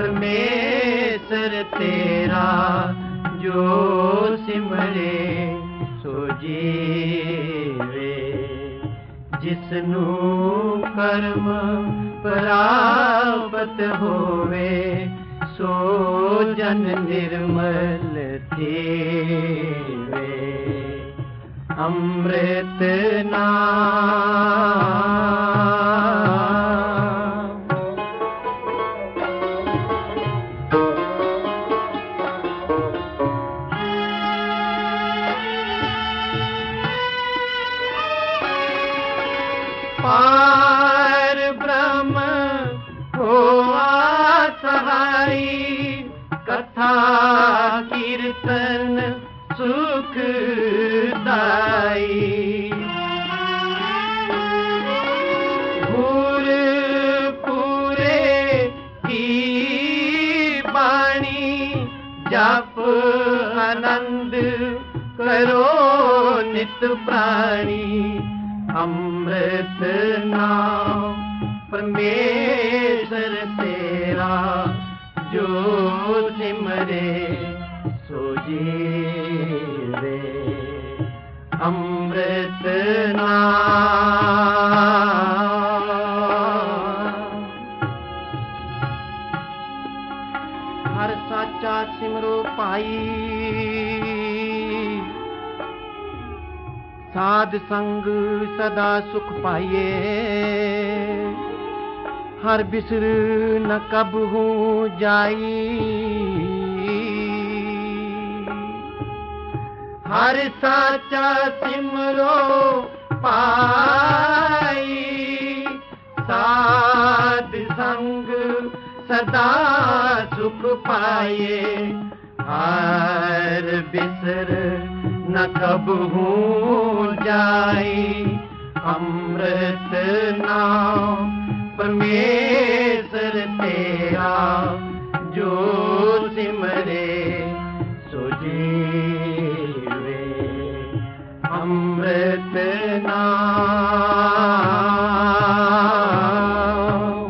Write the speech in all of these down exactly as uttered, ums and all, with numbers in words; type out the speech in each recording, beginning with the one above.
परमेश्वर तेरा जो सिमरे सो जीवे जिसनू कर्म प्राप्त होवे सो जन निर्मल थीवे अमृत नाम पार ब्रह्म होआ सहाई कथा कीर्तन सुखदाई भूर पूरे की बाणी जप आनंद करो नित प्राणी अमृत नाम परमेश्वर तेरा जो सिमरे सो जीवे अमृत नाम हर साचा सिमरो पाई साध संग सदा सुख पाइए हर बिसर न कब हूँ जाई हर साचा सिमरो पाई साध संग सदा सुख पाए हर बिसर न कब हूँ जाई अमृत नाम परमेश्वर तेरा जो सिमरे सो जीवे अमृत नाम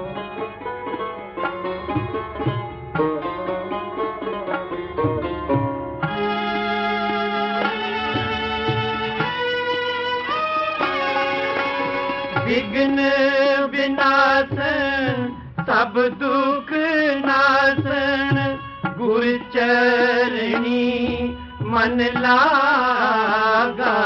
विघ्न विनाशन सब दुख नाशन गुर चरणी मन लागा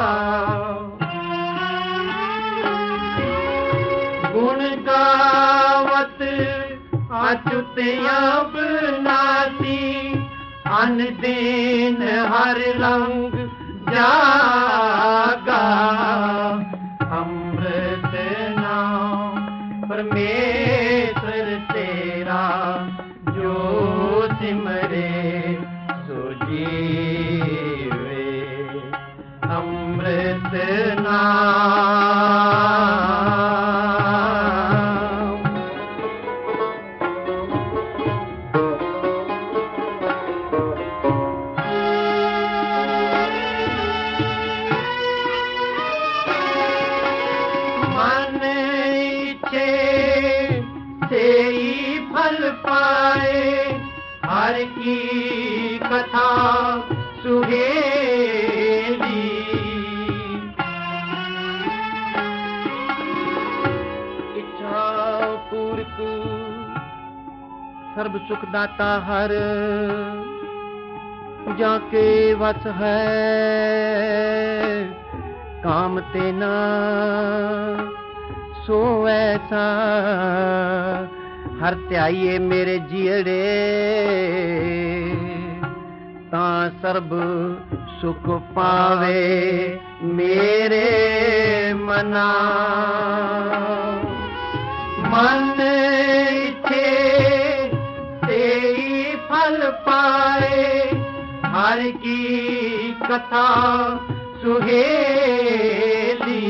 गुण गावत अच्युत अविनाशी अन दिन हर रंग जागा अमृत नाम परमेश्वर तेरा जो सिमरे सो जीवे अमृत नाम मन इच्छे से ही फल पाए हर की कथा सुहेली इच्छा पूर्क सर्व सुख दाता हर जाके वस है काम तेना सो ऐसा हर त्याइए मेरे जियड़े ता सर्ब सुख पावे मेरे मना मन इच्छे से ही फल पाए हर की कथा सुहेली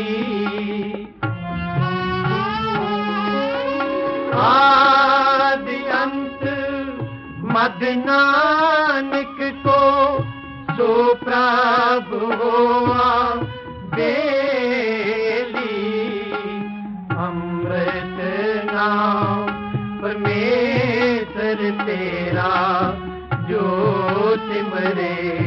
आदि अंत मद नानक को सो प्रभु हुआ बेली अमृत नाम परमेश्वर जो सिमरे